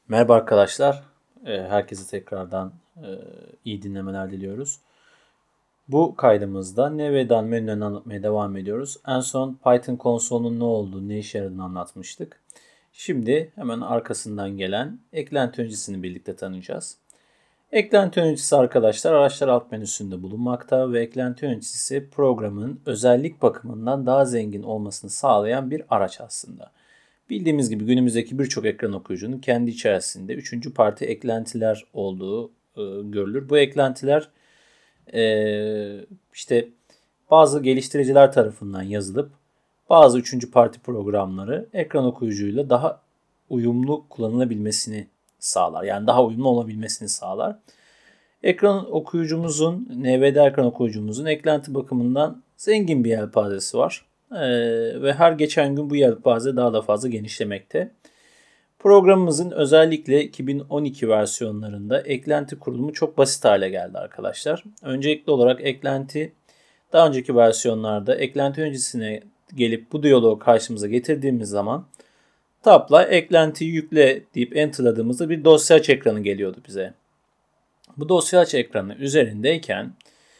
Merhaba arkadaşlar. Herkese tekrardan iyi dinlemeler diliyoruz. Bu kaydımızda NVDA'nın menülerini anlatmaya devam ediyoruz. En son Python konsolunun ne olduğunu, ne işe yaradığını anlatmıştık. Şimdi hemen arkasından gelen eklenti öncesini birlikte tanıyacağız. Eklenti öncesi arkadaşlar araçlar alt menüsünde bulunmakta ve eklenti öncesi programın özellik bakımından daha zengin olmasını sağlayan bir araç aslında. Bildiğimiz gibi günümüzdeki birçok ekran okuyucunun kendi içerisinde üçüncü parti eklentiler olduğu görülür. Bu eklentiler işte bazı geliştiriciler tarafından yazılıp bazı üçüncü parti programları ekran okuyucuyla daha uyumlu kullanılabilmesini sağlar. Yani daha uyumlu olabilmesini sağlar. Ekran okuyucumuzun, NVDA ekran okuyucumuzun eklenti bakımından zengin bir yelpazesi var. Ve her geçen gün bu yelpaze daha da fazla genişlemekte. Programımızın özellikle 2012 versiyonlarında eklenti kurulumu çok basit hale geldi arkadaşlar. Öncelikli olarak eklenti daha önceki versiyonlarda eklenti öncesine gelip bu diyaloğu karşımıza getirdiğimiz zaman tab'la eklentiyi yükle deyip enter'ladığımızda bir dosya aç ekranı geliyordu bize. Bu dosya aç ekranı üzerindeyken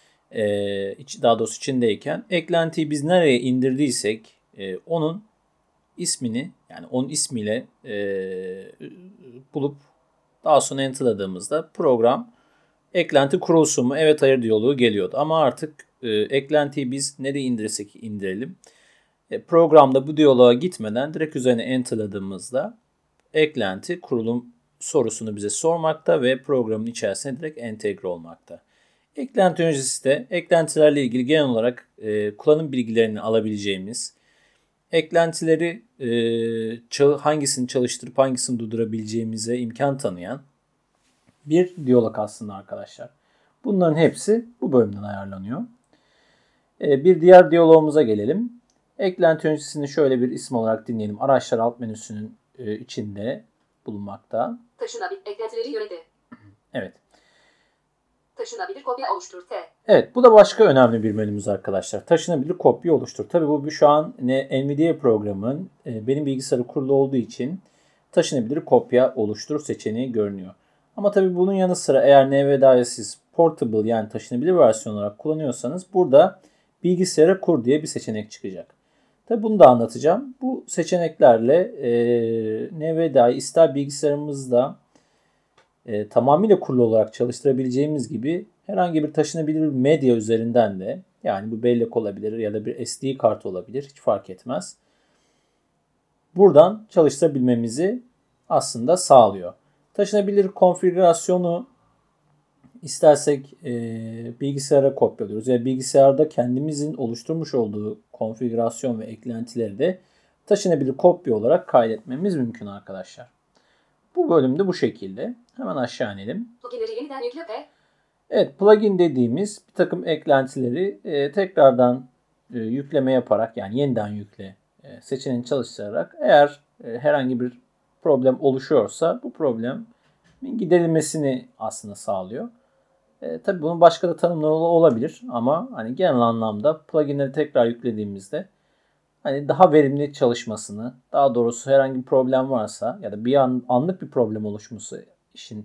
daha doğrusu içindeyken eklentiyi biz nereye indirdiysek onun ismini yani onun ismiyle bulup daha sonra enter'ladığımızda program eklenti kurulsun mu evet hayır diyaloğu geliyordu. Ama artık eklentiyi biz nereye indirirsek indirelim programda bu diyaloğa gitmeden direkt üzerine enter'ladığımızda eklenti kurulum sorusunu bize sormakta ve programın içerisine direkt entegre olmakta. Eklenti öncesi de eklentilerle ilgili genel olarak kullanım bilgilerini alabileceğimiz, eklentileri hangisini çalıştırıp hangisini durdurabileceğimize imkan tanıyan bir diyalog aslında arkadaşlar. Bunların hepsi bu bölümden ayarlanıyor. Bir diğer diyalogumuza gelelim. Eklenti öncesini şöyle bir isim olarak dinleyelim. Araçlar alt menüsünün içinde bulunmakta. Taşınabilir eklentileri yöneti. Evet. Taşınabilir kopya oluştur T. Evet, bu da başka önemli bir menümüz arkadaşlar. Taşınabilir kopya oluştur. Tabii bu şu an NVIDIA programın benim bilgisayarı kurulu olduğu için taşınabilir kopya oluştur seçeneği görünüyor. Ama tabii bunun yanı sıra eğer NVIDIA'yı siz portable yani taşınabilir versiyon olarak kullanıyorsanız burada bilgisayara kur diye bir seçenek çıkacak. Tabii bunu da anlatacağım. Bu seçeneklerle NVIDIA'yı ister bilgisayarımızda tamamıyla kurulu olarak çalıştırabileceğimiz gibi herhangi bir taşınabilir medya üzerinden de yani bu bellek olabilir ya da bir SD kart olabilir hiç fark etmez. Buradan çalıştırabilmemizi aslında sağlıyor. Taşınabilir konfigürasyonu istersek bilgisayara kopyalıyoruz. Yani bilgisayarda kendimizin oluşturmuş olduğu konfigürasyon ve eklentileri de taşınabilir kopya olarak kaydetmemiz mümkün arkadaşlar. Bu bölümde bu şekilde. Hemen aşağı inelim. Pluginleri yeniden yükle P. Evet, plugin dediğimiz bir takım eklentileri tekrardan yükleme yaparak yani yeniden yükle seçeneğini çalıştırarak eğer herhangi bir problem oluşuyorsa bu problemin giderilmesini aslında sağlıyor. Tabii bunun başka da tanımları olabilir ama hani genel anlamda pluginleri tekrar yüklediğimizde hani daha verimli çalışmasını, daha doğrusu herhangi bir problem varsa ya da bir anlık bir problem oluşması işin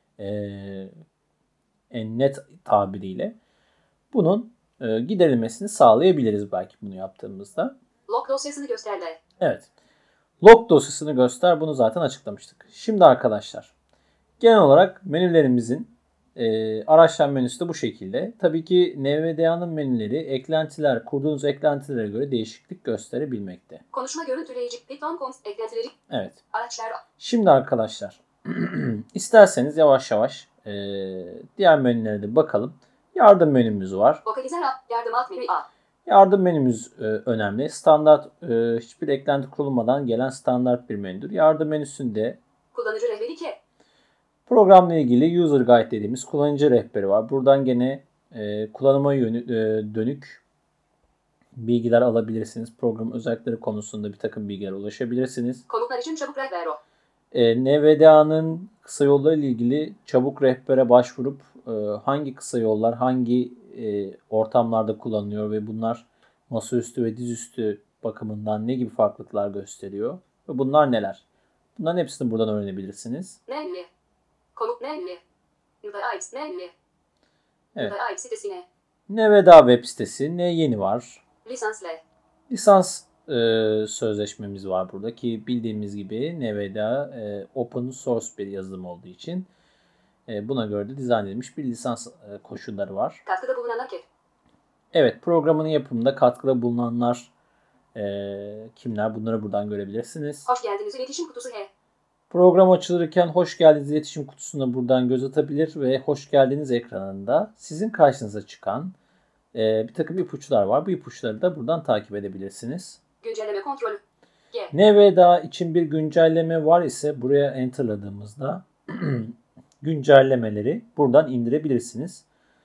en net tabiriyle bunun giderilmesini sağlayabiliriz belki bunu yaptığımızda. Log dosyasını göster de. Evet. Log dosyasını göster. Bunu zaten açıklamıştık. Şimdi arkadaşlar genel olarak menülerimizin araçlar menüsü de bu şekilde. Tabii ki NVDA'nın menüleri eklentiler, kurduğunuz eklentilere göre değişiklik gösterebilmekte. Konuşma görüntüleyici Python eklentileri. Evet. Araçlar. Şimdi arkadaşlar isterseniz yavaş yavaş diğer menülere de bakalım. Yardım menümüz var. Vokalizer yardım alt menü A. Yardım menümüz önemli. Standart hiçbir eklenti kurulmadan gelen standart bir menüdür. Yardım menüsünde kullanıcı rehberi 2. Programla ilgili user guide dediğimiz kullanıcı rehberi var. Buradan gene kullanıma dönük bilgiler alabilirsiniz. Program özellikleri konusunda bir takım bilgiler ulaşabilirsiniz. Komutlar için çabuk rehber o. NVDA'nın kısa yolları ile ilgili çabuk rehbere başvurup hangi kısa yollar hangi ortamlarda kullanılıyor ve bunlar masaüstü ve dizüstü bakımından ne gibi farklılıklar gösteriyor ve bunlar neler? Bunların hepsini buradan öğrenebilirsiniz. Menü. Komut menü. Nüveyt menü. Evet. Nüveyt sitesine. Nevada web sitesi. Ne yeni var? Lisanslı. Lisans sözleşmemiz var burada ki bildiğimiz gibi Nevada open source bir yazılım olduğu için buna göre de dizayn edilmiş bir lisans koşulları var. Katkıda bulunanlar kim? Evet, programın yapımında katkıda bulunanlar kimler? Bunları buradan görebilirsiniz. Hoş geldiniz iletişim kutusu H. Program açılırken hoş geldiniz iletişim kutusuna buradan göz atabilir ve hoş geldiniz ekranında sizin karşınıza çıkan bir takım ipuçlar var. Bu ipuçları da buradan takip edebilirsiniz. Güncelleme kontrolü. G. Nevada için bir güncelleme var ise buraya enterladığımızda güncellemeleri buradan indirebilirsiniz.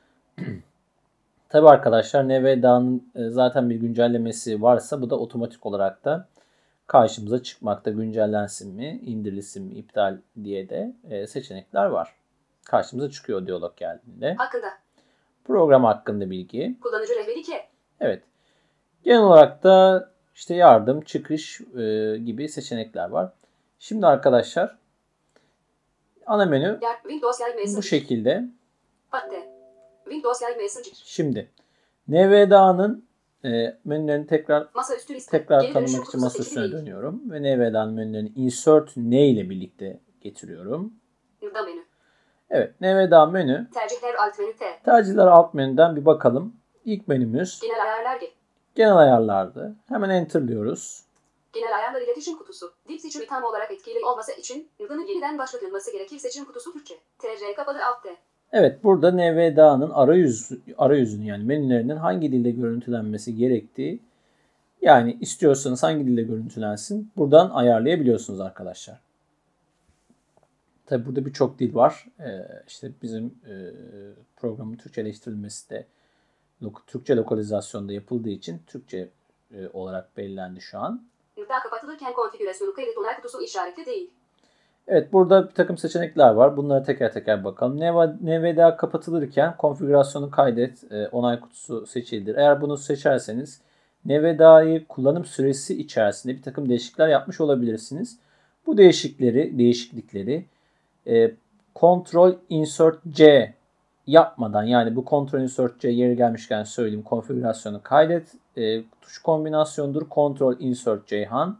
Tabi arkadaşlar Nevada'nın zaten bir güncellemesi varsa bu da otomatik olarak da karşımıza çıkmakta. Güncellensin mi, indirilsin mi, iptal diye de seçenekler var. Karşımıza çıkıyor diyalog geldiğinde. Hakkında. Program hakkında bilgi. Kullanıcı rehberi K. Evet. Genel olarak da işte yardım, çıkış gibi seçenekler var. Şimdi arkadaşlar ana menü Windows Live Messenger. bu şekilde. Patte. Windows Live Messenger. Şimdi Nevada'nın menülerini Masaüstü liste. tekrar Geri dönüşüm tanımak için kutusu masaüstüne seçili değil. dönüyorum. Ve Nevada'nın menülerini insert ne ile birlikte getiriyorum. Nüda menü. Evet, Nevada menü. Tercihler alt menü T. Tercihler alt menüden bir bakalım. İlk menümüz Genel ayarlar G. genel ayarlardı. Hemen enter'lıyoruz. Genel ayarlar iletişim kutusu. Dip seçimi tam olarak etkili olması için Nüda'nın yeniden başlatılması gerekir seçim kutusu Türkçe. TR kapalı alt T. Evet, burada Nevada'nın arayüzünün yani menülerinin hangi dilde görüntülenmesi gerektiği, yani istiyorsanız hangi dilde görüntülensin buradan ayarlayabiliyorsunuz arkadaşlar. Tabi burada birçok dil var. İşte bizim programın Türkçeleştirilmesi de Türkçe lokalizasyonda yapıldığı için Türkçe olarak belirlendi şu an. Nüda kapatılırken konfigürasyonu kaydet onay kutusu işaretli değil. Evet, burada bir takım seçenekler var. Bunlara teker teker bakalım. Nevada kapatılırken konfigürasyonu kaydet onay kutusu seçildir. Eğer bunu seçerseniz Nevada'yı kullanım süresi içerisinde bir takım değişiklikler yapmış olabilirsiniz. Bu değişiklikleri Ctrl Insert C yapmadan, yani bu Ctrl Insert C yeri gelmişken söyleyeyim, konfigürasyonu kaydet tuş kombinasyonudur. Ctrl Insert Ceyhan.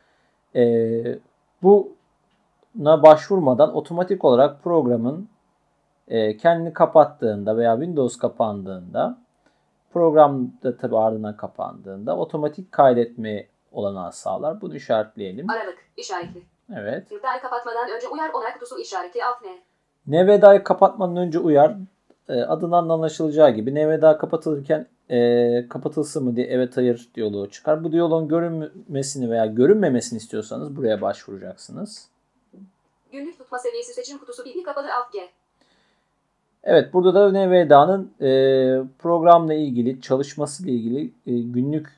Buna başvurmadan otomatik olarak programın kendini kapattığında veya Windows kapandığında, program da tabi ardından kapandığında otomatik kaydetme olanağı sağlar. Bunu işaretleyelim. Aralık işaretli. Evet. Nüda'yı kapatmadan önce uyar onay kutusu işareti alt N. Nevada'yı kapatmadan önce uyar. Adından anlaşılacağı gibi Nevada kapatılırken kapatılsın mı diye evet hayır diyaloğu çıkar. Bu diyaloğun görünmesini veya görünmemesini istiyorsanız buraya başvuracaksınız. Günlük tutma seviyesi seçim kutusu bilgi kapalı alt G. Evet, burada da Nevada'nın programla ilgili, çalışmasıyla ilgili günlük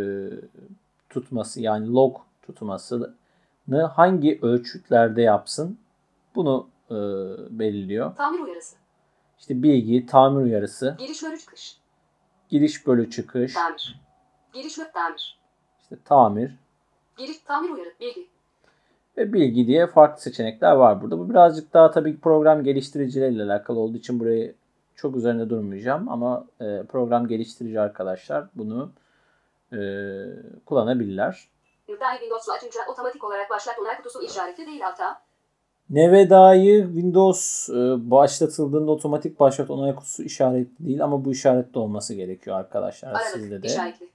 tutması, yani log tutmasını hangi ölçütlerde yapsın bunu belirliyor. Tamir uyarısı. İşte bilgi, tamir uyarısı, Giriş bölü çıkış. giriş bölü çıkış, Tamir. Giriş ve tamir. işte tamir Giriş tamir uyarı bilgi. ve bilgi diye farklı seçenekler var burada. Bu birazcık daha tabii ki program geliştiricileriyle alakalı olduğu için burayı çok üzerinde durmayacağım. Ama program geliştirici arkadaşlar bunu kullanabilirler. Nüda'yı Windows'u açınca otomatik olarak başlat onay kutusu işaretli değil alta. Nevada'yı Windows başlatıldığında otomatik başlat onay kutusu işaretli değil ama bu işaretli olması gerekiyor arkadaşlar. Aralık Sizde de. işaretli.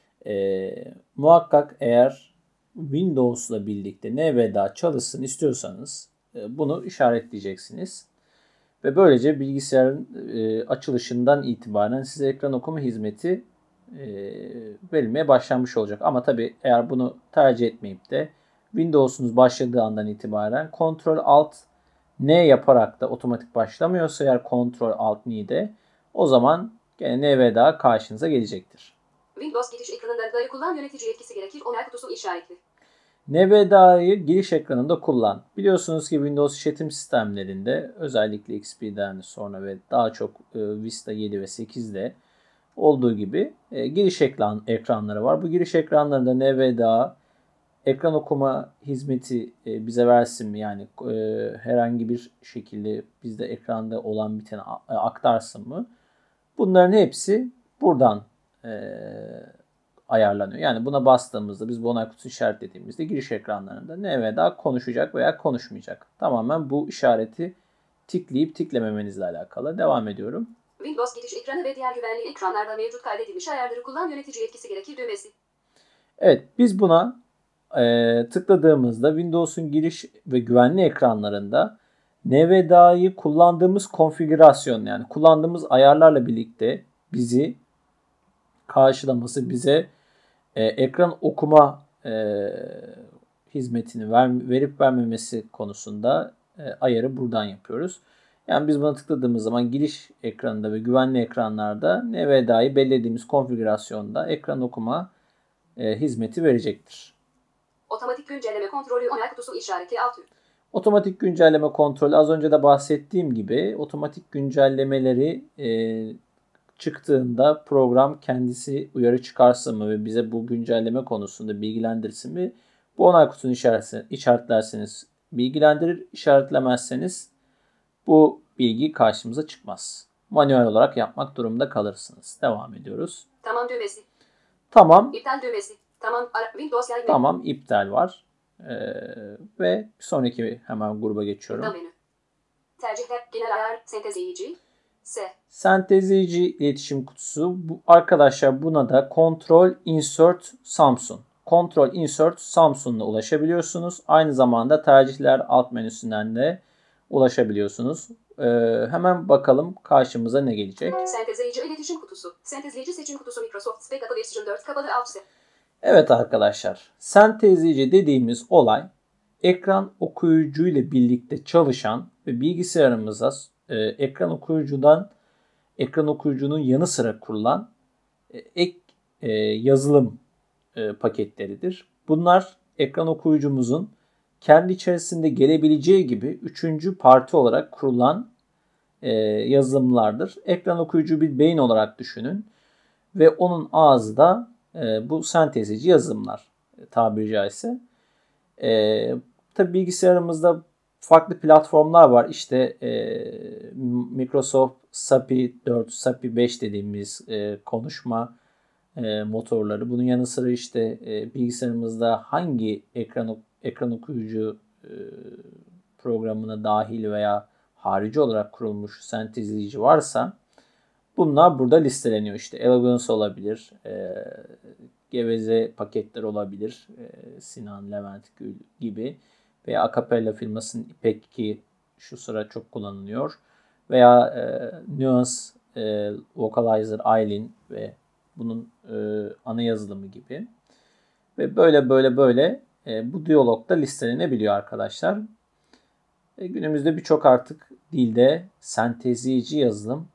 Muhakkak eğer Windows'la birlikte Nevada çalışsın istiyorsanız bunu işaretleyeceksiniz. Ve böylece bilgisayarın açılışından itibaren size ekran okuma hizmeti verilmeye başlanmış olacak. Ama tabii eğer bunu tercih etmeyip de Windows'unuz başladığı andan itibaren Ctrl Alt N yaparak da otomatik başlamıyorsa eğer Ctrl Alt N'de o zaman gene Nevada karşınıza gelecektir. Windows giriş ekranında Nevada'yı kullan yönetici yetkisi gerekir onay kutusu işaretli. Nevada'yı giriş ekranında kullan. Biliyorsunuz ki Windows işletim sistemlerinde özellikle XP'den sonra ve daha çok Vista 7 ve 8'de olduğu gibi giriş ekranları var. Bu giriş ekranlarında Nevada ekran okuma hizmeti bize versin mi? Yani herhangi bir şekilde bizde ekranda olan biteni aktarsın mı? Bunların hepsi buradan ayarlanıyor. Yani buna bastığımızda, biz bu onay kutusu işaretlediğimizde giriş ekranlarında NVDA konuşacak veya konuşmayacak. Tamamen bu işareti tikleyip tiklememenizle alakalı. Devam ediyorum. Windows giriş ekranı ve diğer güvenli ekranlarda mevcut kaydedilmiş ayarları kullan, yönetici yetkisi gerekir düğmesi. Evet, biz buna tıkladığımızda Windows'un giriş ve güvenli ekranlarında NVDA'yı kullandığımız konfigürasyon, yani kullandığımız ayarlarla birlikte bizi karşılaması, bize ekran okuma hizmetini verip vermemesi konusunda ayarı buradan yapıyoruz. Yani biz buna tıkladığımız zaman giriş ekranında ve güvenli ekranlarda NVDA'yı belirlediğimiz konfigürasyonda ekran okuma hizmeti verecektir. Otomatik güncelleme kontrolü onay kutusu işareti altı. Otomatik güncelleme kontrolü, az önce de bahsettiğim gibi otomatik güncellemeleri çıktığında program kendisi uyarı çıkarsın mı ve bize bu güncelleme konusunda bilgilendirsin mi? Bu onay kutusunu işaretlerseniz bilgilendirir, işaretlemezseniz bu bilgi karşımıza çıkmaz. Manuel olarak yapmak durumunda kalırsınız. Devam ediyoruz. Tamam düğmesi. Tamam. İptal düğmesi. Tamam. Windows yayın. Tamam, iptal var. Ve bir sonraki hemen gruba geçiyorum. Menü. Tercihler, genel ayar, sentezleyici. Sentezleyici iletişim kutusu. Arkadaşlar buna da Control Insert Samsung. Control Insert Samsung'la ulaşabiliyorsunuz. Aynı zamanda tercihler alt menüsünden de ulaşabiliyorsunuz. Hemen bakalım karşımıza ne gelecek. Sentezleyici iletişim kutusu. Sentezleyici seçim kutusu Microsoft Spec Kapı Version 4 kapalı alt. Evet arkadaşlar. Sentezleyici dediğimiz olay ekran okuyucu ile birlikte çalışan ve bilgisayarımıza ekran okuyucunun yanı sıra kurulan ek yazılım paketleridir. Bunlar ekran okuyucumuzun kendi içerisinde gelebileceği gibi üçüncü parti olarak kurulan yazılımlardır. Ekran okuyucu bir beyin olarak düşünün ve onun ağzı da bu sentezleyici yazılımlar tabiri caizse. Tabii bilgisayarımızda farklı platformlar var. İşte Microsoft SAPI 4, SAPI 5 dediğimiz konuşma motorları. Bunun yanı sıra işte bilgisayarımızda hangi ekran okuyucu programına dahil veya harici olarak kurulmuş sentezleyici varsa bunlar burada listeleniyor. İşte Elegance olabilir, Geveze paketler olabilir, Sinan, Levent Gül gibi veya Acapella firmasının İpek ki şu sıra çok kullanılıyor veya Nuance, Vocalizer, Aylin ve bunun ana yazılımı gibi ve böyle bu diyalogda listelenebiliyor arkadaşlar. Günümüzde birçok artık dilde sentezleyici yazılım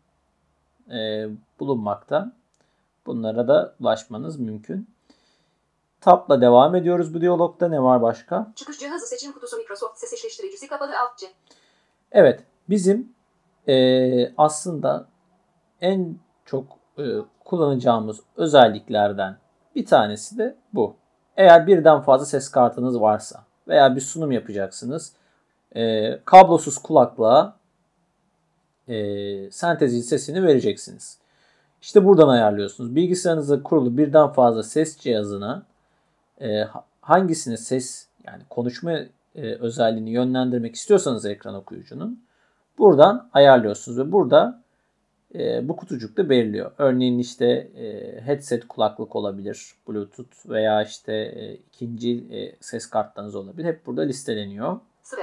bulunmakta. Bunlara da ulaşmanız mümkün. Tab'la devam ediyoruz bu diyalogda. Ne var başka? Çıkış cihazı seçim kutusu Microsoft ses eşleştiricisi kapalı alt C. Evet. Bizim aslında en çok kullanacağımız özelliklerden bir tanesi de bu. Eğer birden fazla ses kartınız varsa veya bir sunum yapacaksınız, kablosuz kulaklığa sentezleyici sesini vereceksiniz. İşte buradan ayarlıyorsunuz. Bilgisayarınızda kurulu birden fazla ses cihazına hangisine ses, yani konuşma özelliğini yönlendirmek istiyorsanız ekran okuyucunun buradan ayarlıyorsunuz ve burada bu kutucukta belirliyor. Örneğin işte headset kulaklık olabilir, Bluetooth veya işte ikinci ses kartlarınız olabilir. Hep burada listeleniyor.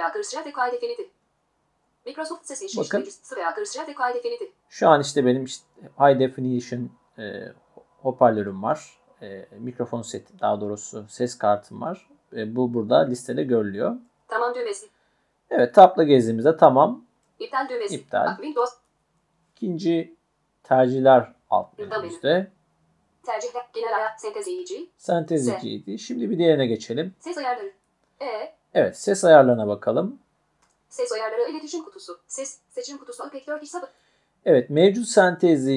Microsoft ses eşleştiricisi veya kırışacak high definition. Şu an işte benim high definition hoparlörüm var. Mikrofon seti, daha doğrusu ses kartım var. Bu burada listede görülüyor. Tamam düğmesi. Evet, tabla gezdiğimizde tamam. İptal düğmesi. İptal. Windows. İkinci tercihler alt menümüzde. Tercihler, genel ayar, sentezleyici. Sentezleyiciydi. Şimdi bir diğerine geçelim. Ses ayarları. Evet, ses ayarlarına bakalım. Ses ayarları iletişim kutusu. Ses seçim kutusu Unpack hesabı. Evet, mevcut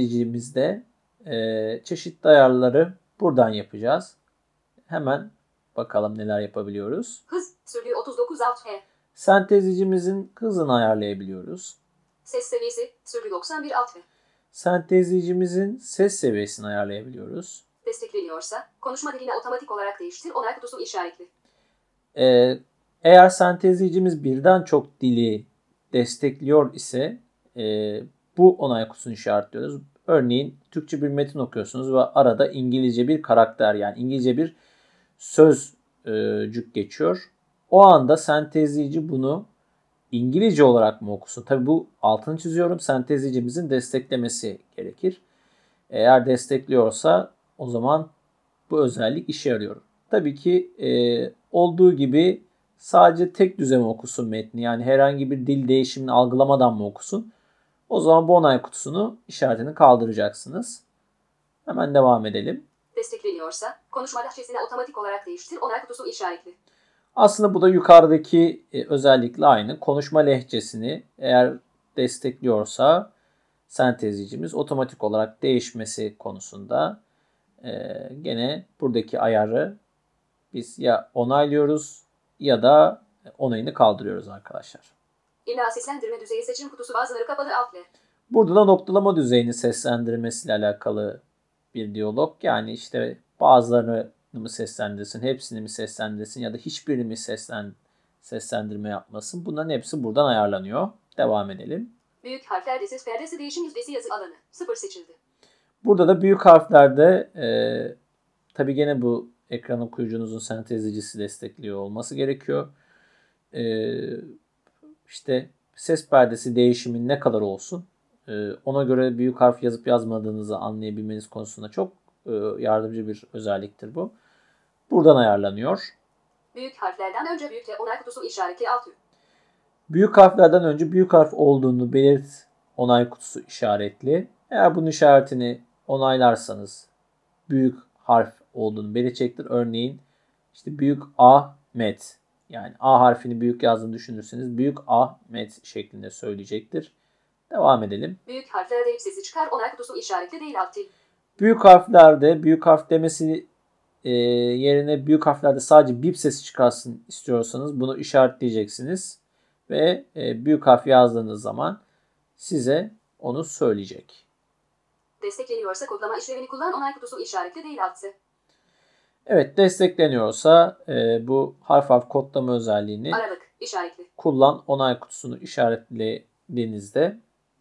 sentezleyicimizde çeşitli ayarları buradan yapacağız. Hemen bakalım neler yapabiliyoruz. Hız, sürgü 39 alt E. Sentezleyicimizin hızını ayarlayabiliyoruz. Ses seviyesi, sürgü 91 alt E. Sentezleyicimizin ses seviyesini ayarlayabiliyoruz. Destekleniyorsa, konuşma dilini otomatik olarak değiştir, onay kutusu işaretli. Eğer sentezleyicimiz birden çok dili destekliyor ise bu onay kutusunu işaretliyoruz. Örneğin Türkçe bir metin okuyorsunuz ve arada İngilizce bir karakter, yani İngilizce bir sözcük geçiyor. O anda sentezleyici bunu İngilizce olarak mı okusun? Tabii bu altını çiziyorum. Sentezleyicimizin desteklemesi gerekir. Eğer destekliyorsa o zaman bu özellik işe yarıyor. Tabii ki olduğu gibi sadece tek düze mi okusun metni? Yani herhangi bir dil değişimini algılamadan mı okusun? O zaman bu onay kutusunu işaretini kaldıracaksınız. Hemen devam edelim. Destekleniyorsa, konuşma lehçesini otomatik olarak değiştir, onay kutusu işaretli. Aslında bu da yukarıdaki özellikle aynı. Konuşma lehçesini eğer destekliyorsa sentezleyicimiz otomatik olarak değişmesi konusunda gene buradaki ayarı biz ya onaylıyoruz ya da onayını kaldırıyoruz arkadaşlar. İlla seslendirme düzeyi seçim kutusu bazıları kapalı alt L. Burada da noktalama düzeyini seslendirmesiyle alakalı bir diyalog. Yani işte bazılarını mı seslendirsin, hepsini mi seslendirsin ya da hiçbirini mi seslendirme yapmasın. Bunların hepsi buradan ayarlanıyor. Devam edelim. Büyük harflerde ses perdesi değişim yüzdesi yazı alanı. 0 seçildi. Burada da büyük harflerde tabii gene bu ekran okuyucunuzun sentezleyicisi destekliyor olması gerekiyor. İşte ses perdesi değişimin ne kadar olsun ona göre büyük harf yazıp yazmadığınızı anlayabilmeniz konusunda çok yardımcı bir özelliktir bu. Buradan ayarlanıyor. Büyük harflerden önce büyükle onay kutusu işareti alt Ü. Büyük harflerden önce büyük harf olduğunu belirt, onay kutusu işaretli. Eğer bunun işaretini onaylarsanız büyük harf olduğunu belirtecektir. Örneğin işte büyük Ahmet, yani A harfini büyük yazdığını düşünürseniz büyük Ahmet şeklinde söyleyecektir. Devam edelim. Büyük harflerde ip sesi çıkar, onay kutusu işaretli değil alt til. Büyük harflerde büyük harf demesi yerine büyük harflerde sadece bip sesi çıkarsın istiyorsanız bunu işaretleyeceksiniz. Ve büyük harf yazdığınız zaman size onu söyleyecek. Destekleniyorsa kodlama işlevini kullan, onay kutusu işaretli değil alt S. Evet, destekleniyorsa bu harf kodlama özelliğini Aralık işaretli. kullan, onay kutusunu işaretlediğinizde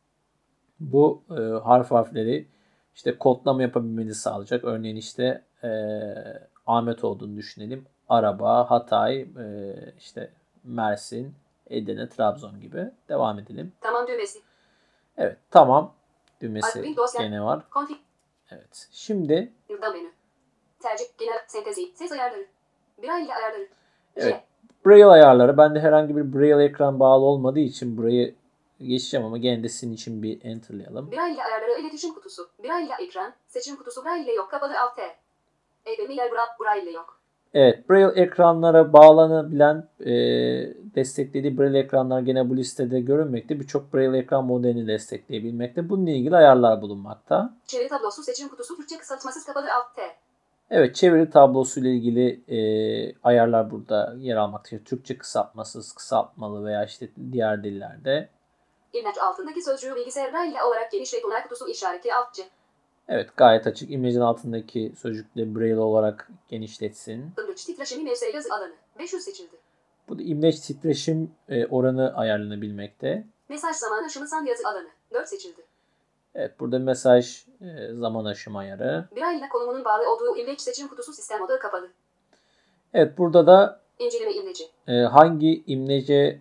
bu harfleri işte kodlama yapabilmenizi sağlayacak. Örneğin işte Ahmet olduğunu düşünelim. Araba, Hatay, işte Mersin, Edirne, Trabzon gibi. Devam edelim. Tamam düğmesi. Evet, tamam düğmesi Admin dosya. gene var. Config. Evet. Şimdi Yıldan menü. Tercih, genel, sentezi, ses ayarları. Braille ayarları. evet, Braille ayarları. Bende herhangi bir Braille ekran bağlı olmadığı için burayı geçeceğim ama gene de sizin için bir enterlayalım. Braille ayarları iletişim kutusu. Braille ekran, seçim kutusu Braille yok kapalı alt T. Yer Braille yok. Evet, Braille ekranlara bağlanabilen desteklediği Braille ekranlar gene bu listede görünmekte. Birçok Braille ekran modelini destekleyebilmekte. Bununla ilgili ayarlar bulunmakta. Çeviri tablosu seçim kutusu Türkçe kısaltmasız kapalı alt T. Evet, çeviri tablosu ile ilgili ayarlar burada yer almakta. Türkçe kısaltmasız, kısaltmalı veya işte diğer dillerde. İmleç altındaki sözcüğü bilgisayar Braille olarak genişlet onay kutusu işareti alt C. Evet, gayet açık. İmlecin altındaki sözcükleri Braille olarak genişletsin. İmleç titreşimi mevse yazı alanı. 500 seçildi. Bu da imleç titreşim oranı ayarlanabilmekte. Mesaj zaman aşımı san yazı alanı. 4 seçildi. Evet, burada mesaj zaman aşımı ayarı. Braille konumunun bağlı olduğu imleç seçim kutusu sistem odağı kapalı. Evet, burada da İnceleme imleci. hangi imlece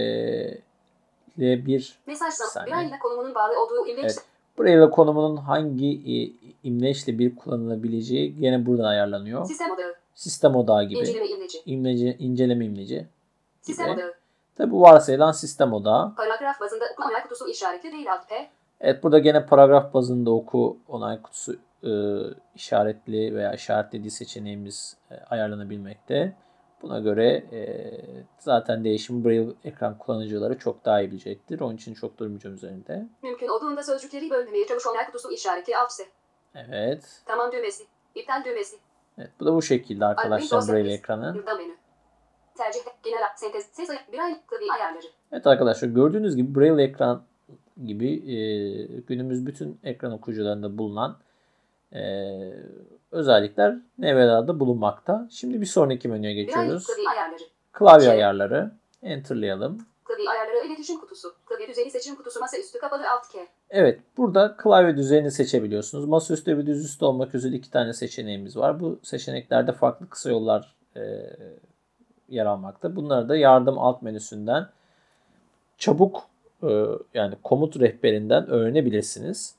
ile bir Mesaj zaman saniye. Braille konumunun bağlı olduğu imleç. Evet. Braille konumunun hangi imleçle bir kullanılabileceği gene buradan ayarlanıyor. Sistem odağı. Sistem odağı gibi. İnceleme imleci. İnceleme imleci Sistem gibi. odağı. Tabi bu varsayılan sistem odağı. Paragraf bazında oku onay kutusu işaretli değil alt P. Evet, burada gene paragraf bazında oku onay kutusu işaretli veya işaretlediği seçeneğimiz ayarlanabilmekte. Buna göre zaten değişim Braille ekran kullanıcıları çok daha iyi bilecektir. Onun için çok durmayacağım üzerinde. Mümkün olduğunda sözcükleri bölmemeye çalış onay kutusu işareti alt S. Evet. Tamam düğmesi. İptal düğmesi. Evet, bu da bu şekilde arkadaşlar Braille ekranı. Yılda menü. Tercih, genel, sentez, ses, Braille, klavye ayarları. Evet arkadaşlar, gördüğünüz gibi Braille ekran gibi günümüz bütün ekran okuyucularında bulunan özellikler NVDA'da bulunmakta. Şimdi bir sonraki menüye geçiyoruz. Klavye ayarları. Klavye ayarları. Enter'layalım. Klavye ayarları iletişim kutusu. Klavye düzeni seçim kutusu masaüstü kapalı alt K. Evet, burada klavye düzenini seçebiliyorsunuz. Masaüstü ve dizüstü olmak üzere 2 tane seçeneğimiz var. Bu seçeneklerde farklı kısa yollar yer almakta. Bunları da yardım alt menüsünden çabuk yani komut rehberinden öğrenebilirsiniz.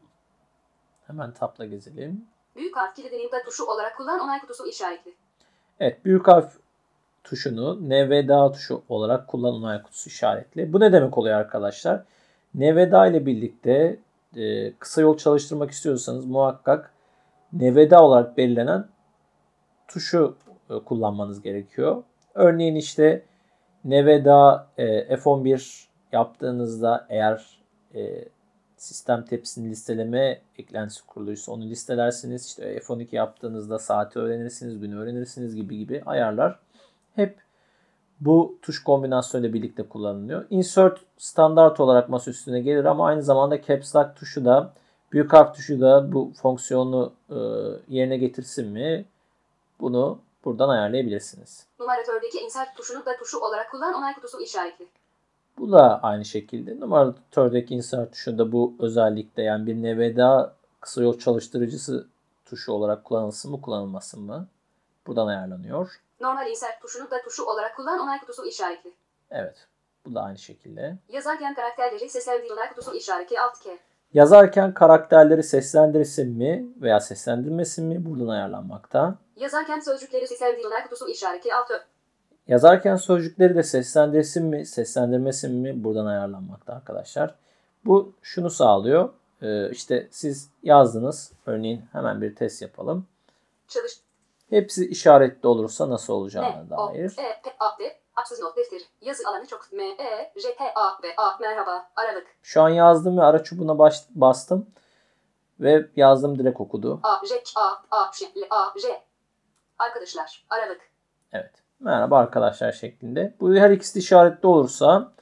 Hemen tabla gezelim. Büyük harf kilidinin da tuşu olarak kullan onay kutusu işaretli. Evet, büyük harf tuşunu NVDA tuşu olarak kullan onay kutusu işaretli. Bu ne demek oluyor arkadaşlar? NVDA ile birlikte kısa yol çalıştırmak istiyorsanız muhakkak NVDA olarak belirlenen tuşu kullanmanız gerekiyor. Örneğin işte NVDA F11 yaptığınızda eğer sistem tepsinin listeleme eklentisi kuruluysa onu listelersiniz. İşte F12 yaptığınızda saati öğrenirsiniz, günü öğrenirsiniz gibi ayarlar hep bu tuş kombinasyonuyla birlikte kullanılıyor. Insert standart olarak masa üstüne gelir ama aynı zamanda Caps Lock tuşu da büyük harf tuşu da bu fonksiyonu yerine getirsin mi? Bunu buradan ayarlayabilirsiniz. Numaratördeki insert tuşunu da tuşu olarak kullan onay kutusu işaretli. Bu da aynı şekilde. Numaratördeki insert tuşu da bu özellikle yani bir NVDA kısa yol çalıştırıcısı tuşu olarak kullanılsın mı kullanılmasın mı? Buradan ayarlanıyor. Normal insert tuşunu da tuşu olarak kullan onay kutusu işaretli. Evet. Bu da aynı şekilde. Yazarken karakterleri seslendir onay kutusu işaretli alt K. Yazarken karakterleri seslendirsin mi veya seslendirmesin mi buradan ayarlanmakta. Yazarken sözcükleri seslendir onay kutusu işaretli alt Ö. Yazarken sözcükleri de seslendirsin mi seslendirmesin mi buradan ayarlanmakta arkadaşlar. Bu şunu sağlıyor. İşte siz yazdınız. Örneğin hemen bir test yapalım. Çalış. Hepsi işaretli olursa nasıl olacağına dair. P, A, D, açsız not defteri. Yazı alanı çok. M, E, J, P, A, B, A, merhaba, aralık. Şu an yazdım ve ara çubuğuna bastım. Ve yazdım direkt okudu. A, J, A, Ş, L, A, J. Arkadaşlar, aralık. Evet. Merhaba arkadaşlar şeklinde. Bu her ikisi işaretli olursa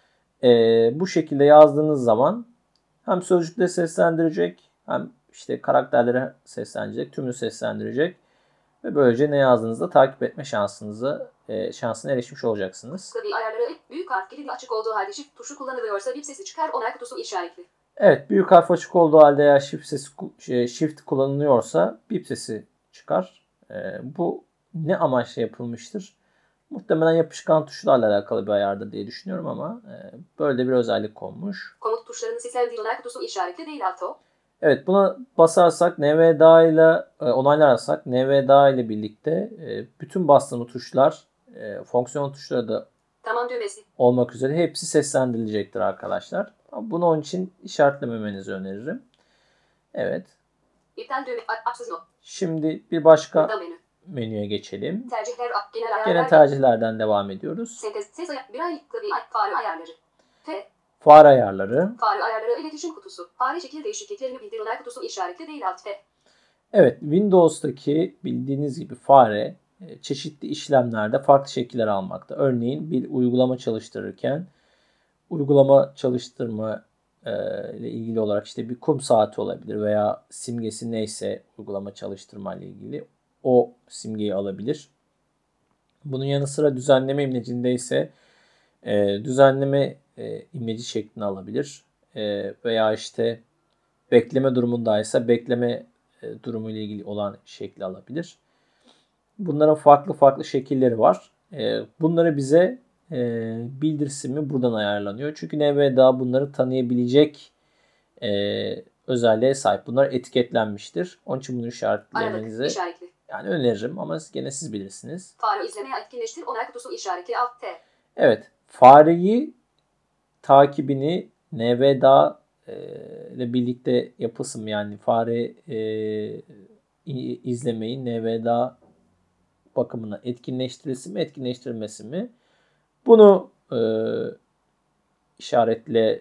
bu şekilde yazdığınız zaman hem sözcükleri seslendirecek hem işte karakterleri seslendirecek, tümünü seslendirecek ve böylece ne yazdığınızda takip etme şansına erişmiş olacaksınız. Klavye ayarları büyük harf kilidi açık olduğu halde shift tuşu kullanılıyorsa bip sesi çıkar onay kutusu işaretli. Evet, büyük harf açık olduğu halde ya shift kullanılıyorsa bip sesi çıkar. Bu ne amaçla yapılmıştır? Muhtemelen yapışkan tuşlarla alakalı bir ayardır diye düşünüyorum ama böyle bir özellik konmuş. Komut tuşlarını seslendir onay kutusu işaretli değil alto. Evet, buna basarsak NVDA ile onaylarsak NVDA ile birlikte bütün bastığımız tuşlar fonksiyon tuşları da Tamam düğmesi olmak üzere hepsi seslendirilecektir arkadaşlar. Bunu onun için işaretlememenizi öneririm. Evet. İptal düğme açsız not. Şimdi bir başka menü. Menüye geçelim. Tercihler genel ayarlar. Gene tercihlerden devam ediyoruz. Sentez ses klavye fare ayarları. F. Fare ayarları. Fare ayarları iletişim kutusu. Fare şekil değişikliklerini bildir onay kutusu işaretli değil alt F. Evet, Windows'taki bildiğiniz gibi fare çeşitli işlemlerde farklı şekiller almakta. Örneğin bir uygulama çalıştırırken uygulama çalıştırma ile ilgili olarak işte bir kum saati olabilir veya simgesi neyse uygulama çalıştırma ile ilgili o simgeyi alabilir. Bunun yanı sıra düzenleme imlecinde ise düzenleme imleci şeklini alabilir. Veya işte bekleme durumundaysa bekleme durumu ile ilgili olan şekli alabilir. Bunların farklı şekilleri var. Bunları bize bildirsin mi buradan ayarlanıyor. Çünkü NVDA bunları tanıyabilecek özelliğe sahip. Bunlar etiketlenmiştir. Onun için bunu işaretlemenizi yani öneririm ama gene siz bilirsiniz. Fare izlemeye etkinleştir onay kutusu işareti alt T. Evet. Fareyi takibini NVDA ile birlikte yapılsın yani fare izlemeyi NVDA bakımına etkinleştirilsin mi etkinleştirilmesin mi? Bunu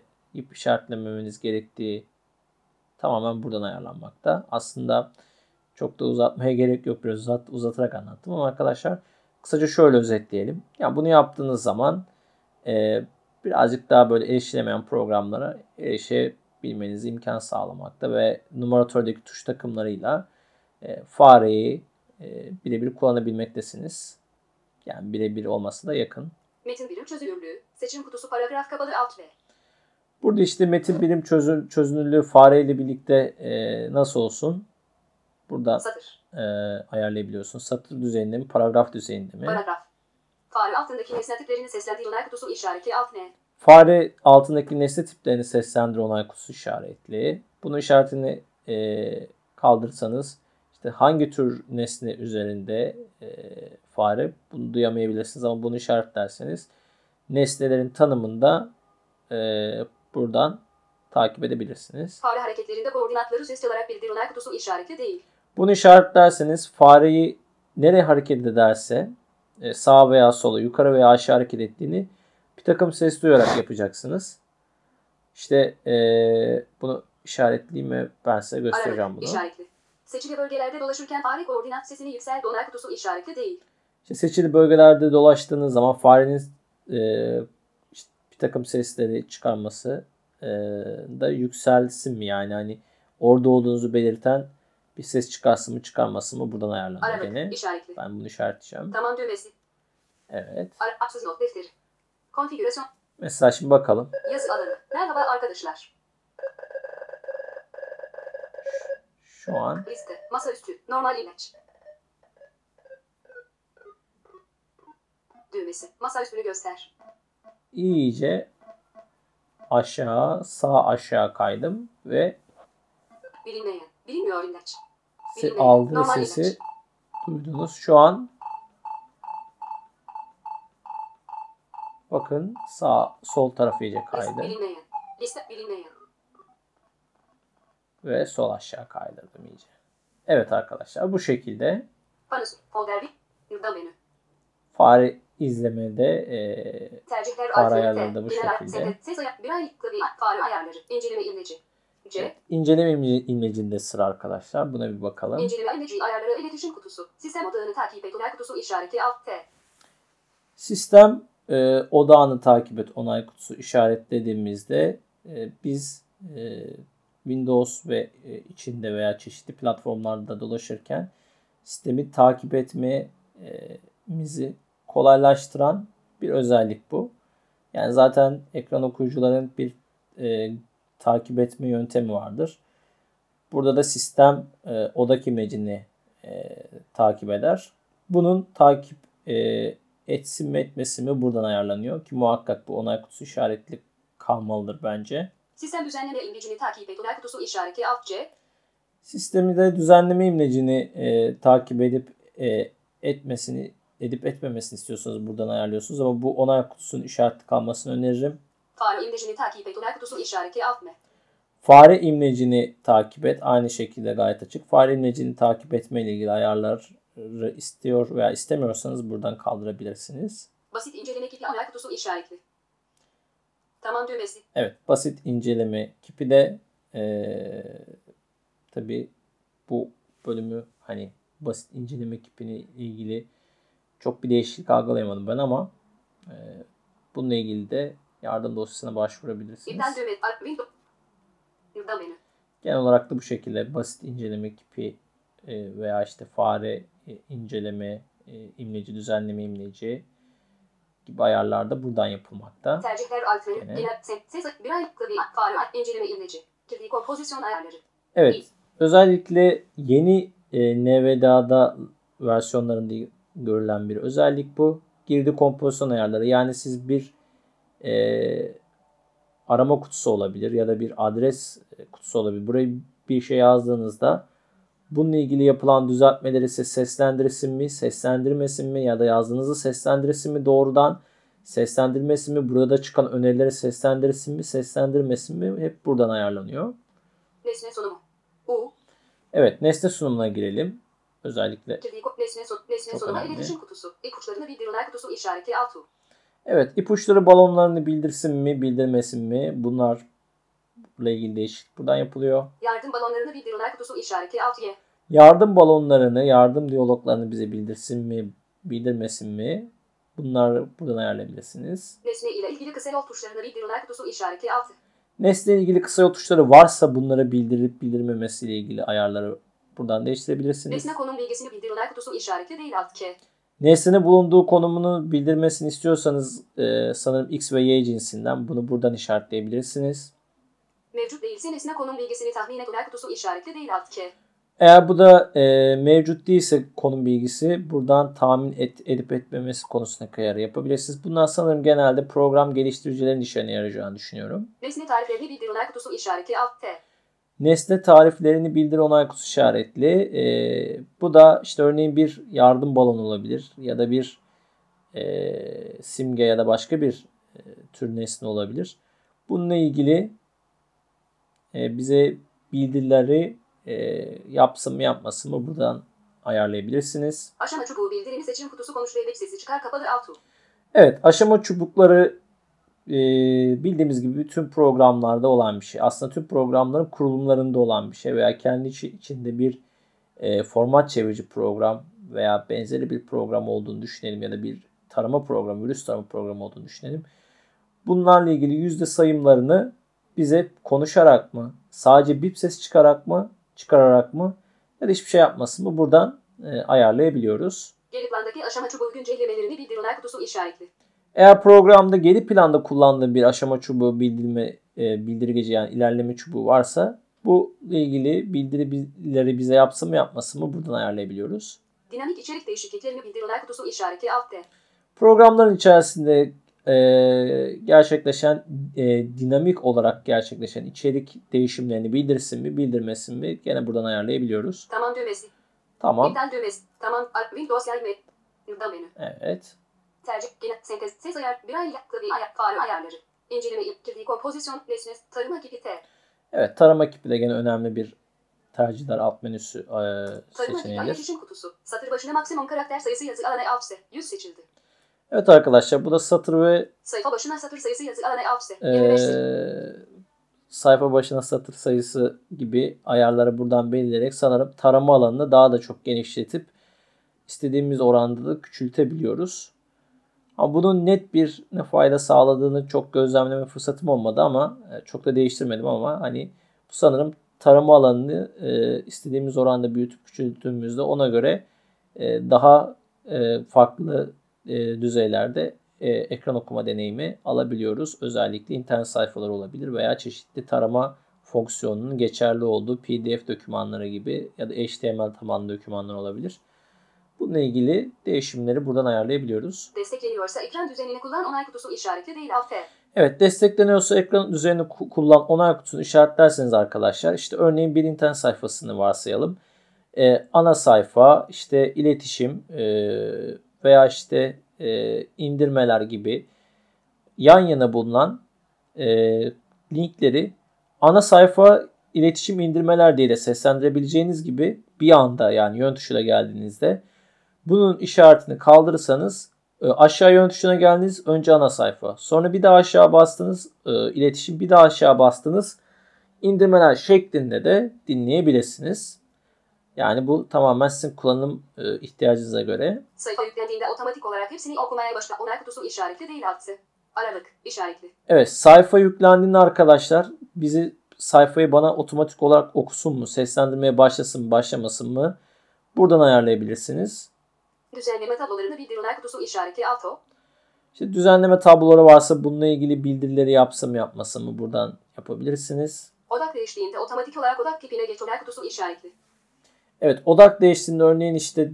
işaretlememeniz gerektiği tamamen buradan ayarlanmakta. Aslında Çok da uzatmaya gerek yok. Biraz uzatarak anlattım ama arkadaşlar kısaca şöyle özetleyelim. Yani bunu yaptığınız zaman birazcık daha böyle erişilemeyen programlara erişebilmenize imkan sağlamakta ve numaratördeki tuş takımlarıyla fareyi birebir kullanabilmektesiniz. Yani birebir olması da yakın. Metin birim çözünürlüğü. Seçim kutusu paragraf kapalı alt V. Burada işte metin birim çözünürlüğü fareyle birlikte nasıl olsun? Burada Satır. Ayarlayabiliyorsun. Satır düzeyinde mi, paragraf düzeyinde mi? Paragraf. Fare altındaki nesne tiplerini seslendir onay kutusu işareti alt N. Fare altındaki nesne tiplerini seslendir onay kutusu işaretli. Bunun işaretini kaldırırsanız işte hangi tür nesne üzerinde fare bunu duyamayabilirsiniz ama bunu işaretlerseniz nesnelerin tanımında buradan takip edebilirsiniz. Fare hareketlerinde koordinatları sesli olarak bildir onay kutusu işareti değil. Bunu işaretlerseniz fareyi nereye hareket ederse sağa veya sola, yukarı veya aşağı hareket ettiğini bir takım ses duyarak yapacaksınız. İşte bunu işaretleyeyim ve ben size göstereceğim bunu. İşaretli. Seçili bölgelerde dolaşırken fare koordinat sesini yükselt onay kutusu işareti değil. İşte seçili bölgelerde dolaştığınız zaman farenin işte bir takım sesleri çıkarması da yükselsin mi? Yani hani orada olduğunuzu belirten bir ses çıkarsın mı çıkarmasın mı buradan ayarlanıyor gene. İşaretli. Ben bunu işaretleyeceğim. Tamam düğmesi. Evet. Açsız not defteri. Konfigürasyon. Mesela şimdi bakalım. Yazı alanı. Merhaba arkadaşlar. Şu an Liste. Masaüstü. Normal ilaç. Düğmesi. Masaüstünü göster. iyice aşağı, sağ aşağı kaydım ve Bilinmeyen. Bilinmiyor ilaç. aldığı Normal sesi ilaç. duydunuz. Şu an bakın sağ sol tarafı iyice kaydı Bilinmeyen. Liste bilinmeyen. ve sol aşağı kaydırdım iyice. Evet arkadaşlar bu şekilde Panosu. Folder 1. Yılda menü. fare izlemede Tercihler fare ayarları da bu şekilde. Ses bir aylık klavye. Fare ayarları. İnceleme imleci. C. İnceleme imlecinde sıra arkadaşlar. Buna bir bakalım. İnceleme imleci ayarları iletişim kutusu. Sistem odağını takip et onay kutusu işareti alt T. Sistem odağını takip et onay kutusu işaretlediğimizde biz Windows ve içinde veya çeşitli platformlarda dolaşırken sistemi takip etmemizi kolaylaştıran bir özellik bu. Yani zaten ekran okuyucuların bir takip etme yöntemi vardır. Burada da sistem odak imlecini takip eder. Bunun takip etsin mi etmesin mi buradan ayarlanıyor ki muhakkak bu onay kutusu işaretli kalmalıdır bence. Sistem düzenleme imlecini takip et onay kutusu işareti alt C. Sistemi de düzenleme imlecini takip edip etmemesini istiyorsanız buradan ayarlıyorsunuz ama bu onay kutusunun işaretli kalmasını öneririm. Fare imlecini takip et onay kutusu işareti alt M. Fare imlecini takip et. Aynı şekilde gayet açık. Fare imlecini takip etme ile ilgili ayarları istiyor veya istemiyorsanız buradan kaldırabilirsiniz. Basit inceleme kipi onay kutusu işaretli. Tamam düğmesi. Evet, basit inceleme kipi de tabii bu bölümü hani basit inceleme kipini ilgili çok bir değişiklik algılayamadım ben ama bununla ilgili de yardım dosyasına başvurabilirsiniz. İptal düğme. Windows. Yılda menü. Genel olarak da bu şekilde basit inceleme kipi veya işte fare inceleme, imleci, düzenleme imleci gibi ayarlar da buradan yapılmakta. Tercihler alt menü. Ses bir aylık klavye. Fare inceleme imleci. Kirli kompozisyon ayarları. Evet. Özellikle yeni NVDA'da versiyonlarında görülen bir özellik bu. Girdi kompozisyon ayarları. Yani siz bir arama kutusu olabilir ya da bir adres kutusu olabilir. Buraya bir şey yazdığınızda bununla ilgili yapılan düzeltmeleri size seslendirsin mi, seslendirmesin mi ya da yazdığınızı seslendirsin mi doğrudan, seslendirmesin mi, burada çıkan önerileri seslendirsin mi, seslendirmesin mi hep buradan ayarlanıyor. Nesne sunumu. U. Evet, nesne sunumuna girelim. Özellikle nesne sunuma iletişim kutusu. İpuçlarını bildir onay kutusu işareti alt U. Evet, ipuçları balonlarını bildirsin mi, bildirmesin mi? Bunlarla ilgili değişiklik buradan yapılıyor. Yardım balonlarını bildir onay kutusu işareti alt Y. Yardım balonlarını, yardım diyaloglarını bize bildirsin mi, bildirmesin mi? Bunları buradan ayarlayabilirsiniz. Nesne ile ilgili kısa yol tuşlarını bildir onay kutusu işareti altı. Nesne ile ilgili kısa yol tuşları varsa bunları bildirip bildirmemesiyle ilgili ayarları buradan değiştirebilirsiniz. Nesne konum bilgisini bildir onay kutusu işareti değil alt K. Nesnenin bulunduğu konumunu bildirmesini istiyorsanız sanırım X ve Y cinsinden bunu buradan işaretleyebilirsiniz. Mevcut değilse nesne konum bilgisini tahmin et onay kutusu işareti değil alt K. Eğer bu da mevcut değilse konum bilgisi buradan tahmin edip etmemesi konusunda ayarı yapabilirsiniz. Bunlar sanırım genelde program geliştiricilerin işine yarayacağını düşünüyorum. Nesne tariflerini bildir onay kutusu işareti alt T. Nesne tariflerini bildir onay kutusu işaretli. Bu da işte örneğin bir yardım balonu olabilir ya da bir simge ya da başka bir tür nesne olabilir. Bununla ilgili bize bildirileri yapsın mı yapmasın mı buradan ayarlayabilirsiniz. Aşama çubuğu bildirimi seçim kutusu konuş ve sesi çıkar kapalı alt. Evet, aşama çubukları bildiğimiz gibi tüm programlarda olan bir şey. Aslında tüm programların kurulumlarında olan bir şey veya kendi içinde bir format çevirici program veya benzeri bir program olduğunu düşünelim ya da bir tarama programı, virüs tarama programı olduğunu düşünelim. Bunlarla ilgili yüzde sayımlarını bize konuşarak mı, sadece bip sesi çıkararak mı ya da hiçbir şey yapmasın mı buradan ayarlayabiliyoruz. Geri plandaki aşama çubuğu güncellemelerini bildir onay kutusu işaretli. Eğer programda geri planda kullandığım bir aşama çubuğu bildirgeci yani ilerleme çubuğu varsa bu ile ilgili bildirileri bize yapsın mı yapmasın mı buradan ayarlayabiliyoruz. Dinamik içerik değişikliklerini bildir onay kutusu işareti alt T. Programların içerisinde gerçekleşen dinamik olarak gerçekleşen içerik değişimlerini bildirsin mi bildirmesin mi gene buradan ayarlayabiliyoruz. Tamam düğmesi. Tamam. İptal düğmesi. Tamam. Windows yayma. Menü. Evet. Tercih. Gene sentez. Ses ayar. Braille. Klavye ayar. Fare ayarları. İnceleme. Kirli kompozisyon. Nesne. Tarıma gibi T. Evet. Tarama kipi de gene önemli bir tercihler alt menüsü Tarıma gibi seçeneğidir. iletişim kutusu. Satır başına maksimum karakter sayısı yazı alanı alt S. 100 seçildi. Evet arkadaşlar bu da satır ve Sayfa başına satır sayısı yazı alanı alt S. 25'tir. sayfa başına satır sayısı gibi ayarları buradan belirleyerek sanırım tarama alanını daha da çok genişletip istediğimiz oranda da küçültebiliyoruz. Ama bunun net bir ne fayda sağladığını çok gözlemleme fırsatım olmadı ama çok da değiştirmedim ama hani bu sanırım tarama alanını istediğimiz oranda büyütüp küçülttüğümüzde ona göre daha farklı düzeylerde ekran okuma deneyimi alabiliyoruz. Özellikle internet sayfaları olabilir veya çeşitli tarama fonksiyonunun geçerli olduğu PDF dokümanları gibi ya da HTML tabanlı dokümanlar olabilir. Bununla ilgili değişimleri buradan ayarlayabiliyoruz. Destekleniyorsa ekran düzenini kullan onay kutusu işaretli değil alt F. Evet, destekleniyorsa ekran düzenini kullan onay kutusunu işaretlerseniz arkadaşlar işte örneğin bir internet sayfasını varsayalım. Ana sayfa, işte iletişim veya işte indirmeler gibi yan yana bulunan linkleri ana sayfa iletişim indirmeler diye de seslendirebileceğiniz gibi bir anda yani yön tuşuyla geldiğinizde bunun işaretini kaldırırsanız aşağı yön tuşuna geldiniz önce ana sayfa sonra bir daha aşağı bastınız iletişim bir daha aşağı bastınız indirmeler şeklinde de dinleyebilirsiniz. Yani bu tamamen sizin kullanım ihtiyacınıza göre. Sayfa yüklendiğinde otomatik olarak hepsini okumaya başla. Onay kutusu işaretli değil altı. Aralık işaretli. Evet, sayfa yüklendiğinde arkadaşlar sayfayı bana otomatik olarak okusun mu, seslendirmeye başlasın mı, başlamasın mı buradan ayarlayabilirsiniz. Düzenleme tablolarını bildir onay kutusu işaretli alto. İşte düzenleme tabloları varsa bununla ilgili bildirileri yapsın mı yapmasın mı buradan yapabilirsiniz. Odak değiştiğinde otomatik olarak odak tipine geç onay kutusu işaretli. Evet, odak değiştiğinde örneğin işte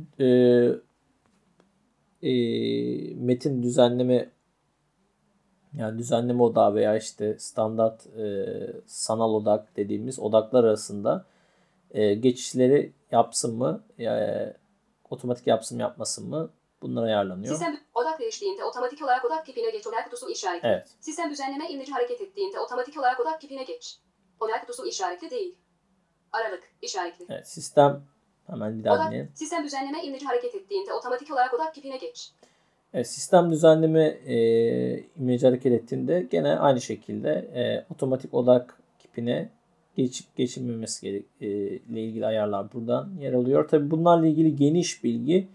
metin düzenleme yani düzenleme odağı veya işte standart sanal odak dediğimiz odaklar arasında geçişleri yapsın mı, otomatik yapsın mı yapmasın mı bunlar ayarlanıyor. Sistem odak değiştiğinde otomatik olarak odak tipine geç onay kutusu işaretli. Evet. Sistem düzenleme imleci hareket ettiğinde otomatik olarak odak tipine geç. Onay kutusu işaretli değil. Aralık işaretli. Evet, sistem hemen bir daha dinleyelim. Sistem düzenleme imleci hareket ettiğinde otomatik olarak odak tipine geç. Evet, sistem düzenleme imleci hareket ettiğinde gene aynı şekilde otomatik odak kipine geçip geçilmemesi ile ilgili ayarlar buradan yer alıyor. Tabi bunlarla ilgili geniş bilgi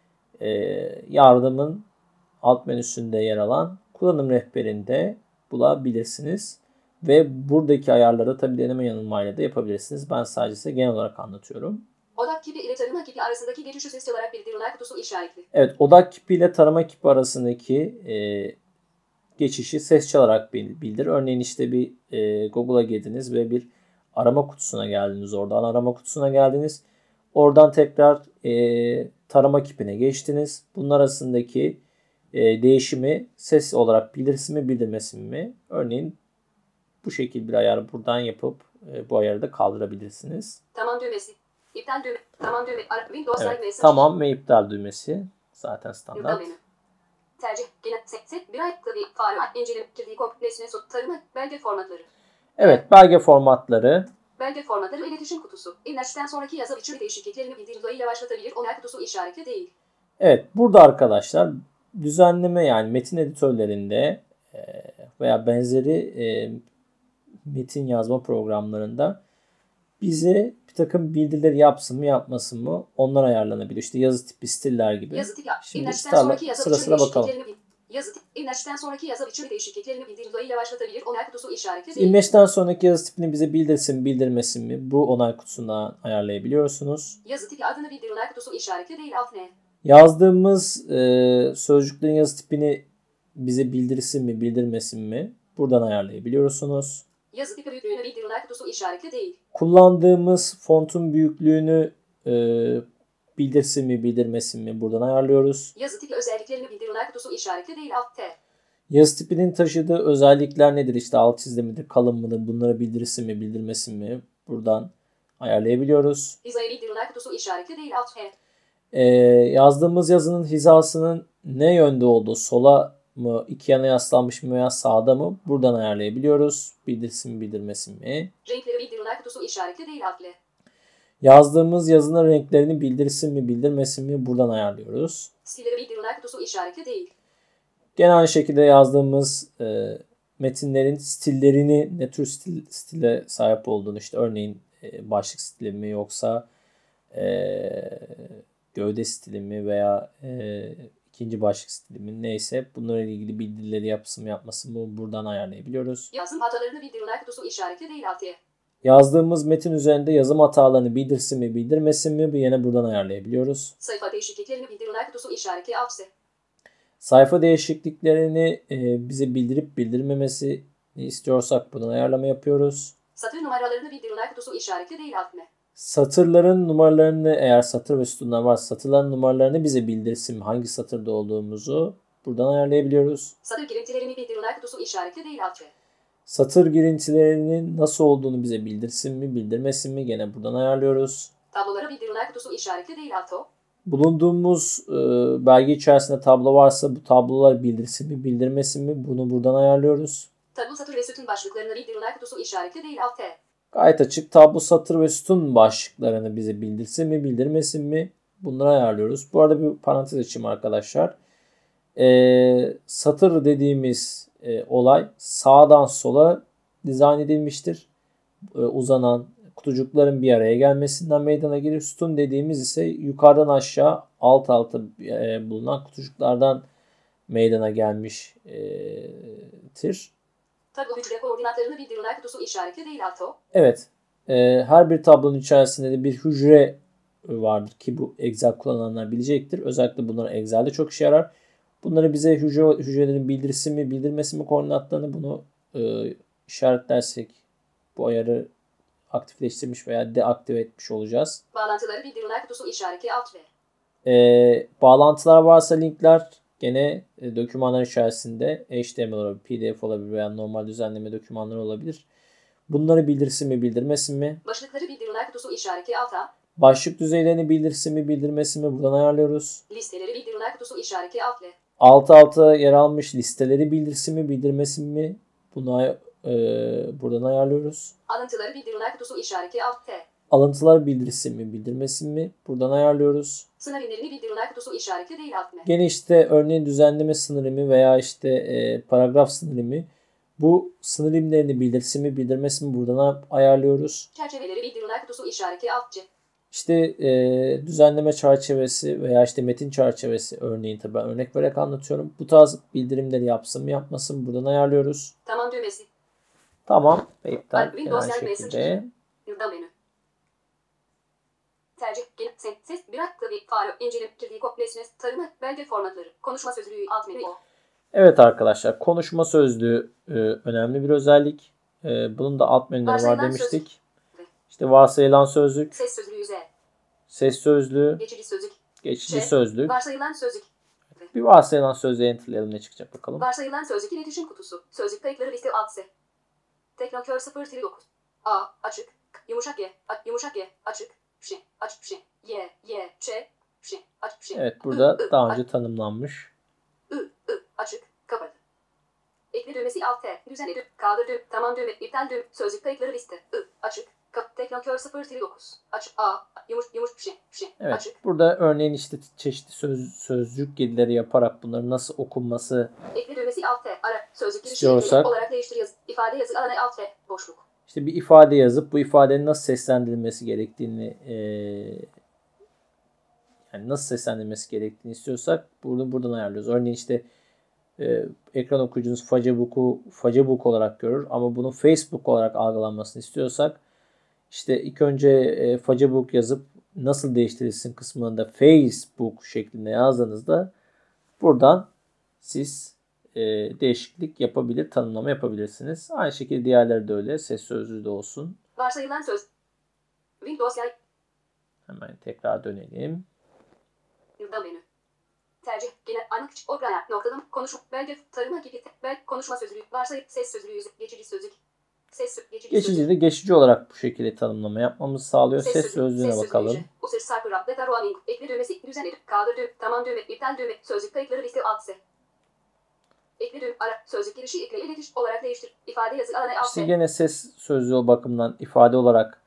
yardımın alt menüsünde yer alan kullanım rehberinde bulabilirsiniz. Ve buradaki ayarları tabi deneme yanılmayla da yapabilirsiniz. Ben sadece size genel olarak anlatıyorum. Odak kipi ile tarama kipi arasındaki geçişi sesli olarak bildirim onay kutusu işaretli. Evet, odak kipi ile tarama kipi arasındaki geçişi ses çalarak bildir. Örneğin işte bir Google'a girdiniz ve bir arama kutusuna geldiniz. Oradan arama kutusuna geldiniz. Oradan tekrar tarama kipine geçtiniz. Bunun arasındaki değişimi ses olarak bildirsin mi bildirmesin mi? Örneğin bu şekilde bir ayarı buradan yapıp bu ayarı da kaldırabilirsiniz. Tamam düğmesi. İptal düğme. Tamam düğme. Windows Evet, Messenger. tamam ve iptal düğmesi. Zaten Yurda standart. menü. Tercih. Genel. Set. Bir ay. Klavye. Fare. İnceleme. Kirli. Nesne. Tarama. Belge formatları. Evet, belge formatları. Belge formatları ve iletişim kutusu. İnleşten sonraki yazı biçimi değişikliklerini bildirim ile başlatabilir. Onay kutusu işaretli değil. Evet, burada arkadaşlar düzenleme yani metin editörlerinde veya benzeri metin yazma programlarında bize bir takım bildirileri yapsın mı yapmasın mı onlar ayarlanabiliyor. İşte yazı tipi, stiller gibi. Yazı tipi. Şimdi sırasına bakalım. Yazı tip. İnleşten sonraki yazı biçimi değişikliklerini bildirim ile başlatabilir. Onay kutusu işaretli değil. İmleçten sonraki yazı tipini bize bildirsin mi bildirmesin mi bu onay kutusundan ayarlayabiliyorsunuz. Yazı tipi adını bildir onay kutusu işaretli değil. Alt ne? Yazdığımız sözcüklerin yazı tipini bize bildirsin mi bildirmesin mi buradan ayarlayabiliyorsunuz. Yazı tipi büyüklüğünü bildir onay kutusu işaretli değil. Kullandığımız fontun büyüklüğünü bildirsin mi bildirmesin mi buradan ayarlıyoruz. Yazı tipi özelliklerini bildir onay kutusu işaretli değil. Alt T. Yazı tipinin taşıdığı özellikler nedir? İşte alt çizgi midir, kalın mıdır? Bunları bildirsin mi bildirmesin mi buradan ayarlayabiliyoruz. Hizaya bildir onay kutusu işaretli değil. Alt H. Yazdığımız yazının hizasının ne yönde olduğu, sola mı, iki yana yaslanmış mı veya sağda mı buradan ayarlayabiliyoruz. Bildirsin mi bildirmesin mi? Renkleri bildir onay kutusu işaretli değil. Alt L. Yazdığımız yazının renklerini bildirsin mi bildirmesin mi buradan ayarlıyoruz. Stilleri bildir onay kutusu işaretli değil. Gene aynı şekilde yazdığımız metinlerin stillerini ne tür stile sahip olduğunu işte örneğin başlık stili mi yoksa gövde stili mi veya ikinci başlık stili mi neyse bunlarla ilgili bildirileri yapsın mı yapmasın mı buradan ayarlayabiliyoruz. Yazım hatalarını bildir onay kutusu işaretli değil. Alt Y. Yazdığımız metin üzerinde yazım hatalarını bildirsin mi bildirmesin mi bu yine buradan ayarlayabiliyoruz. Sayfa değişikliklerini bildir onay kutusu işaretli. Alt S. Sayfa değişikliklerini bize bildirip bildirmemesi istiyorsak buradan ayarlama yapıyoruz. Satır numaralarını bildir onay kutusu işaretli değil. Alt M. Satırların numaralarını eğer satır ve sütunlar varsa satırların numaralarını bize bildirsin mi? Hangi satırda olduğumuzu buradan ayarlayabiliyoruz. Satır girintilerini bildir onay kutusu işaretli değil. Alt V. Satır girintilerinin nasıl olduğunu bize bildirsin mi bildirmesin mi gene buradan ayarlıyoruz. Tabloları bildir onay kutusu işaretli değil. Alt O. Bulunduğumuz belge içerisinde tablo varsa bu tablolar bildirsin mi bildirmesin mi bunu buradan ayarlıyoruz. Tablo satır ve sütun başlıklarını bildir onay kutusu işaretli değil. Alt T. Gayet açık tablo satır ve sütun başlıklarını bize bildirsin mi bildirmesin mi bunları ayarlıyoruz. Bu arada bir parantez açayım arkadaşlar. Satır dediğimiz olay sağdan sola dizayn edilmiştir. Uzanan kutucukların bir araya gelmesinden meydana gelir. Sütun dediğimiz ise yukarıdan aşağı alt alta bulunan kutucuklardan meydana gelmiştir. Tablo hücre koordinatlarını bildir onay kutusu işaretli değil. Alt O. Evet. Her bir tablonun içerisinde de bir hücre vardır ki bu Excel kullananlar bilecektir. Özellikle bunlar Excel'de çok işe yarar. Bunları bize hücrelerin bildirsin mi bildirmesin mi koordinatlarını bunu işaretlersek bu ayarı aktifleştirmiş veya deaktive etmiş olacağız. Bağlantıları bildir onay kutusu işaretli. Alt V. Bağlantılar varsa linkler gene dokümanlar içerisinde HTML olabilir, PDF olabilir veya normal düzenleme dokümanları olabilir. Bunları bildirsin mi bildirmesin mi? Başlıkları bildir onay kutusu işaretli. Alt A. Başlık düzeylerini bildirsin mi bildirmesin mi buradan ayarlıyoruz. Listeleri bildir onay kutusu işaretli. Alt L. Alt alta yer almış listeleri bildirsin mi bildirmesin mi bunu buradan ayarlıyoruz. Alıntıları bildir onay kutusu işaretli. Alt T. Alıntılar bildirsin mi bildirmesin mi buradan ayarlıyoruz. Sınır inlerini bildir onay kutusu işaretli değil. Alt M. Gene işte örneğin düzenleme sınırımı veya işte paragraf sınırımı Bu sınır birimlerini bildirsin mi bildirmesin mi buradan ayarlıyoruz. Çerçeveleri bildirimler kutusu işareti alt C. İşte düzenleme çerçevesi veya işte metin çerçevesi örneğin tabii ben örnek vererek anlatıyorum. Bu tarz bildirimleri yapsın mı yapmasın mı buradan ayarlıyoruz. Tamam düğmesi. Tamam. Ve iptal Windows aynı yer şekilde. Yılda menü. Tercih, genel, ses, bırak, klavye, fare, incelim, kirli, kopyasını, tarımı, belge formatları, konuşma sözlüğü, alt menü o. Evet arkadaşlar konuşma sözlüğü önemli bir özellik. Bunun da alt menüleri var Varsayılan demiştik. sözlük. İşte varsayılan sözlük, Ses sözlüğü Z. ses sözlüğü, Geçici sözlük. geçici Ş. sözlük. Varsayılan sözlük. Bir varsayılan sözlüğü enterlayalım ne çıkacak bakalım. Varsayılan sözlük iletişim kutusu. Sözlük kayıtları liste alt S. Teknokör 0-9. A. Açık. Yumuşak Y. Yumuşak Y. Açık. Ş. Açık Ş. Y. Y. Ç. Ş. Açık Ş. Evet burada daha önce tanımlanmış. Açık. Kapalı. Ekle düğmesi alt T. Düzenle düğüm. Kaldır düğüm. Tamam düğme. İptal düğüm. Sözlük kayıtları liste. Açık. Teknokör 0-9. Açık. A. Yumuşak Ş. Evet Açık. burada örneğin işte çeşitli sözcük girdileri yaparak bunların nasıl okunması Ekle düğmesi alt T. Ara. Sözlük girişi İstiyorsak- olarak değiştir yazı. İfade yazı alanı alt T. Boşluk. işte bir ifade yazıp bu ifadenin nasıl seslendirilmesi gerektiğini yani nasıl seslendirilmesi gerektiğini istiyorsak buradan ayarlıyoruz. Örneğin işte ekran okuyucunuz Facebook olarak görür ama bunun Facebook olarak algılanmasını istiyorsak işte ilk önce Facebook yazıp nasıl değiştirilsin kısmında Facebook şeklinde yazdığınızda buradan siz değişiklik yapabilir, tanımlama yapabilirsiniz. Aynı şekilde diğerleri de öyle. Ses sözlüğü de olsun. Varsayılan söz. Windows yay. Hemen tekrar dönelim. Yılda menü. Tercih. Genel. Anlık. Oraya. Noktalama. Konuşma. Belge. Tarıma gibi. Konuşma sözlüğü. Varsayıp ses sözlüğü. Geçici sözlük. Geçici de geçici olarak bu şekilde tanımlama yapmamızı sağlıyor. Ses sözlüğüne bakalım. Usır sarpı rap. Beta roaming. Ekle düğmesi. Düzen edip. Kaldır düğüm. Tamam düğme. İptal düğme. Sözlük kayıtları liste alt S. Ekle düğüm. Ara. Sözlük girişi ekle. İletiş olarak değiştir. İfade yazı alanı alt İşte S. gene ses sözlüğü bakımından ifade olarak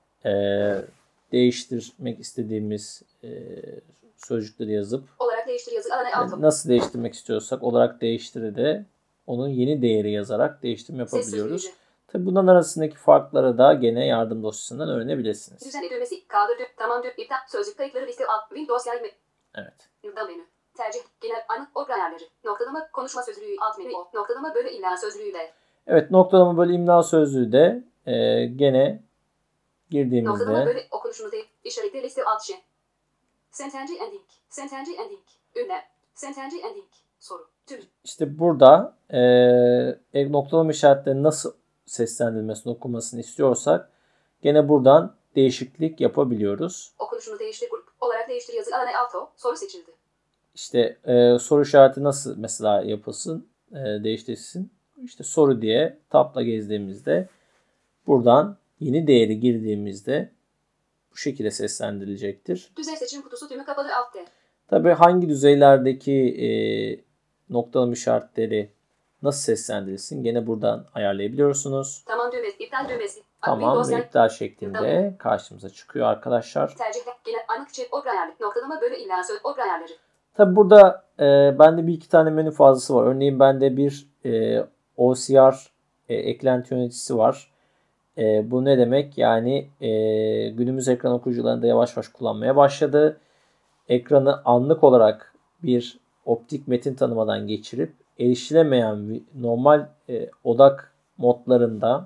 değiştirmek istediğimiz sözcükleri yazıp Olarak değiştir yazı alanı alt. nasıl değiştirmek istiyorsak olarak değiştiri de onun yeni değeri yazarak değiştirme yapabiliyoruz. Tabi bunların arasındaki farkları da gene yardım dosyasından öğrenebilirsiniz. Düzen düğmesi. Kaldır düğüm. Tamam düğüm. İptal. Sözlük kayıtları liste alt. Windows yay. Evet. Yılda menü. Tercih. Genel. Anlık. Ayarları. Noktalama. Konuşma sözlüğü. Alt menü. Noktalama bölü illa sözlüğüyle. Evet noktalama bölü imla sözlüğü de gene girdiğimizde Noktalama bölü okunuşunu değil. İşaretli liste alt şey. Sentence ending. Sentence ending. Ünlem. Sentence ending. Soru. Tüm. işte burada noktalama işaretleri nasıl seslendirilmesini okunmasını istiyorsak gene buradan değişiklik yapabiliyoruz. Okunuşunu değiştir grup olarak değiştir yazı alanı alto. Soru seçildi. İşte soru işareti nasıl mesela yapılsın, değiştirilsin. İşte soru diye tabla gezdiğimizde buradan yeni değeri girdiğimizde bu şekilde seslendirilecektir. Düzey seçim kutusu tümü kapalı alt D. Tabii hangi düzeylerdeki noktalama işaretleri nasıl seslendirilsin gene buradan ayarlayabiliyorsunuz. Tamam düğmesi, iptal düğmesi. Tamam ve iptal şeklinde karşımıza çıkıyor arkadaşlar. Tercihler, genel anlık çift ayarlı. Noktalama bölü illa söz ayarları. Tabi burada bende bir iki tane menü fazlası var. Örneğin bende bir OCR eklenti yöneticisi var. Bu ne demek? Yani günümüz ekran okuyucularında yavaş yavaş kullanmaya başladı. Ekranı anlık olarak bir optik metin tanımadan geçirip erişilemeyen normal odak modlarında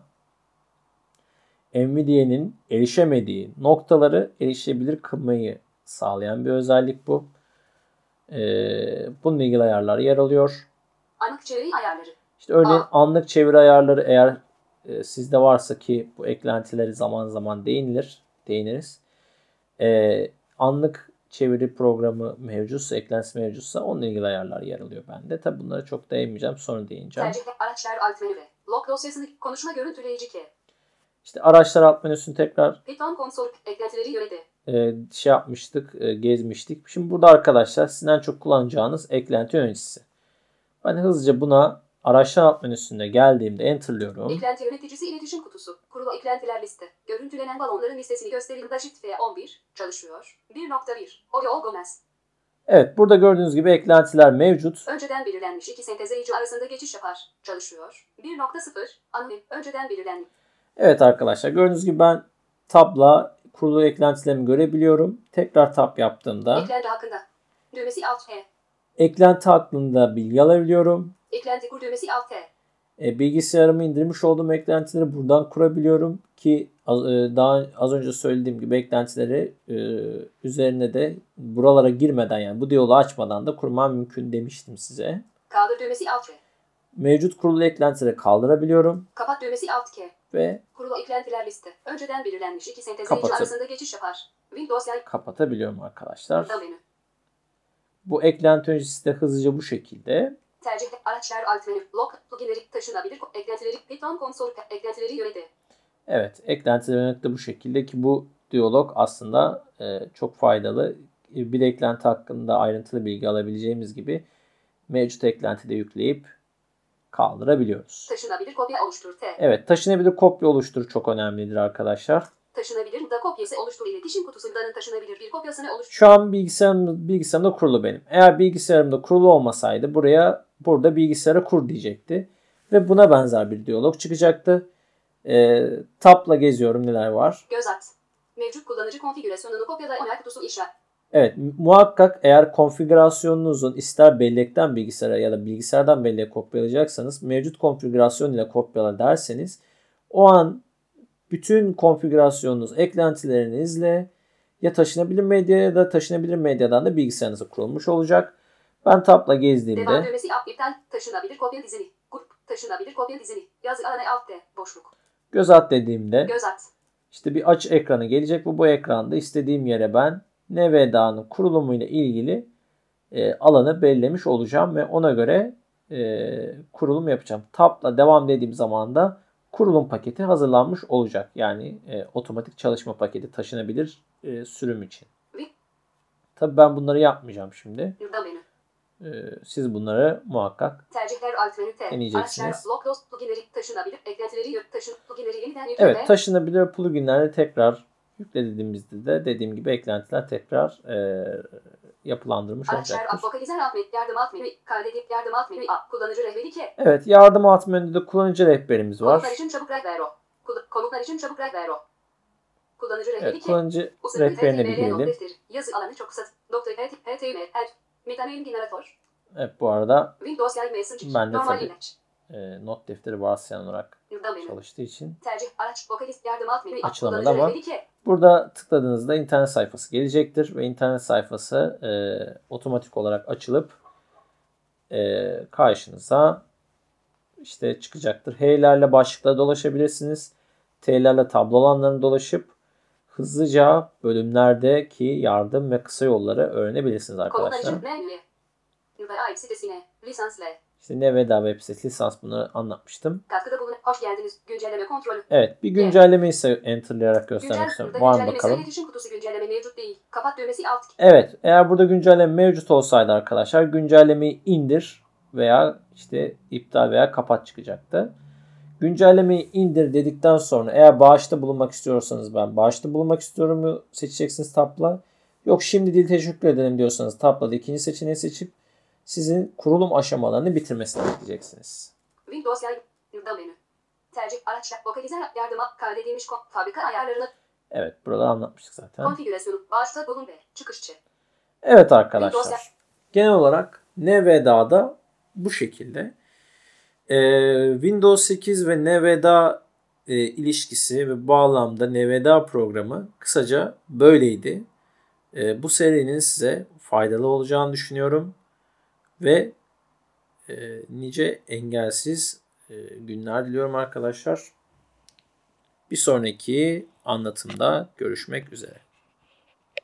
NVIDIA'nın erişemediği noktaları erişebilir kılmayı sağlayan bir özellik bu. Bununla ilgili ayarlar yer alıyor. Anlık çeviri ayarları. İşte örneğin anlık çeviri ayarları eğer sizde varsa ki bu eklentileri zaman zaman değiniriz. Anlık çeviri programı mevcutsa, eklentisi mevcutsa onunla ilgili ayarlar yer alıyor bende. Tabi bunlara çok değinmeyeceğim. Sonra değineceğim. Tercihler, araçlar alt menü ve log dosyasını konuşma görüntüleyici K. İşte araçlar alt menüsünü tekrar Python konsol eklentileri yöneti. yapmıştık, gezmiştik. Şimdi burada arkadaşlar sizin en çok kullanacağınız eklenti yöneticisi. Ben hızlıca buna araçlar alt menüsünde geldiğimde enterlıyorum. Eklenti yöneticisi iletişim kutusu. Kurulu eklentiler liste. Görüntülenen balonların listesini gösterin. Shift F11 çalışıyor. 1.1 Oriol Gomez. Evet, burada gördüğünüz gibi eklentiler mevcut. Önceden belirlenmiş iki sentezleyici arasında geçiş yapar. Çalışıyor. 1.0 anonim. Önceden belirlenmiş. Evet arkadaşlar, gördüğünüz gibi ben tabla kurulu eklentilerimi görebiliyorum. Tekrar tab yaptığımda Eklenti hakkında. Düğmesi Alt E. eklenti hakkında bilgi alabiliyorum. Eklenti kur düğmesi Alt E. Bilgisayarıma indirmiş olduğum eklentileri buradan kurabiliyorum ki daha az önce söylediğim gibi eklentileri üzerine de buralara girmeden, yani bu diyaloğu açmadan da kurmam mümkün demiştim size. Kaldır düğmesi Alt K. Mevcut kurulu eklentileri kaldırabiliyorum Kapat düğmesi Alt K. ve kurulu eklentiler liste. Önceden belirlenmiş iki sentezleyici arasında geçiş yapar. Windows yay. Kapatabiliyorum arkadaşlar. Menü. Bu eklenti öncesi de hızlıca bu şekilde. Tercih araçlar alt menü. Lock pluginleri taşınabilir. Eklentileri Python konsol eklentileri yöneti. Evet, eklentiler yöneti de bu şekilde ki bu diyalog aslında çok faydalı. Bir eklenti hakkında ayrıntılı bilgi alabileceğimiz gibi mevcut eklenti de yükleyip kaldırabiliyoruz. Taşınabilir kopya oluştur. Evet, taşınabilir kopya oluştur çok önemlidir arkadaşlar. Taşınabilir da kopyası oluştur. İletişim kutusundan taşınabilir bir kopyasını oluştur. Şu an bilgisayarımda kurulu benim. Eğer bilgisayarımda kurulu olmasaydı burada bilgisayara kur diyecekti. Ve buna benzer bir diyalog çıkacaktı. Tab'la geziyorum, neler var. Göz at. Mevcut kullanıcı konfigürasyonunu kopyala onay kutusu işaret. Evet, muhakkak eğer konfigürasyonunuzun ister bellekten bilgisayara ya da bilgisayardan belleğe kopyalayacaksanız mevcut konfigürasyon ile kopyala derseniz o an bütün konfigürasyonunuz eklentilerinizle ya taşınabilir medya ya da taşınabilir medyadan da bilgisayarınıza kurulmuş olacak. Ben tabla gezdiğimde devam düğmesi iptal taşınabilir kopya dizini. Grup taşınabilir kopya dizini. Yazı alanı alt D boşluk. Göz at dediğimde göz at. İşte bir aç ekranı gelecek. Bu ekranda istediğim yere ben NVDA'nın kurulumuyla ilgili alanı belirlemiş olacağım ve ona göre kurulum yapacağım. Tab'la devam dediğim zaman da kurulum paketi hazırlanmış olacak. Yani otomatik çalışma paketi taşınabilir sürüm için. Tabii ben bunları yapmayacağım şimdi. Siz bunları muhakkak tercihler alt menü deneyeceksiniz. pluginleri taşınabilir eklentileri pluginleri yeniden yükle. Evet, taşınabilir pluginleri tekrar yüklediğimizde de dediğim gibi eklentiler tekrar yapılandırmış olacaktır. Vokalizer alt menü, yardım alt menü, kaydedip yardım alt menü, kullanıcı rehberi 2. Evet, yardım alt menüde de kullanıcı rehberimiz var. Komutlar için çabuk rehber o. Komutlar için çabuk rehber o. Kullanıcı rehberi 2. Evet, kullanıcı rehberine bir girelim. Yazı alanı çok kısa. HTML, Metamail generator. Evet, bu arada Windows Live Messenger. ben de Normal tabii not defteri varsayılan olarak çalıştığı için tercih araç vokalist yardım alt menü açılamadı ama burada tıkladığınızda internet sayfası gelecektir ve internet sayfası otomatik olarak açılıp karşınıza işte çıkacaktır. H'lerle başlıkla dolaşabilirsiniz. T'lerle tablo alanlarını dolaşıp hızlıca bölümlerdeki yardım ve kısa yolları öğrenebilirsiniz arkadaşlar. İşte NVDA web sitesi lisans, bunları anlatmıştım. Katkıda bulun. Hoş geldiniz. Güncelleme kontrolü. Evet, bir güncellemeyi ise enterlayarak göstermek istiyorum. Var mı bakalım? İletişim kutusu güncelleme mevcut değil. Kapat düğmesi alt. Evet, eğer burada güncelleme mevcut olsaydı arkadaşlar güncellemeyi indir veya işte iptal veya kapat çıkacaktı. Güncellemeyi indir dedikten sonra eğer bağışta bulunmak istiyorsanız ben bağışta bulunmak istiyorumu seçeceksiniz tabla. Yok şimdi değil teşekkür ederim diyorsanız tabla da ikinci seçeneği seçip sizin kurulum aşamalarını bitirmesini bekleyeceksiniz. Windows yardım menü. Tercih araçlar vokalizer yardıma kaydedilmiş fabrika ayarlarını. Evet, burada anlatmıştık zaten. Konfigürasyonu bağışta bulun ve çıkışçı. Evet arkadaşlar. Genel olarak NVDA'da bu şekilde. Windows 8 ve NVDA ilişkisi ve bağlamda NVDA programı kısaca böyleydi. Bu serinin size faydalı olacağını düşünüyorum. Ve nice engelsiz günler diliyorum arkadaşlar. Bir sonraki anlatımda görüşmek üzere.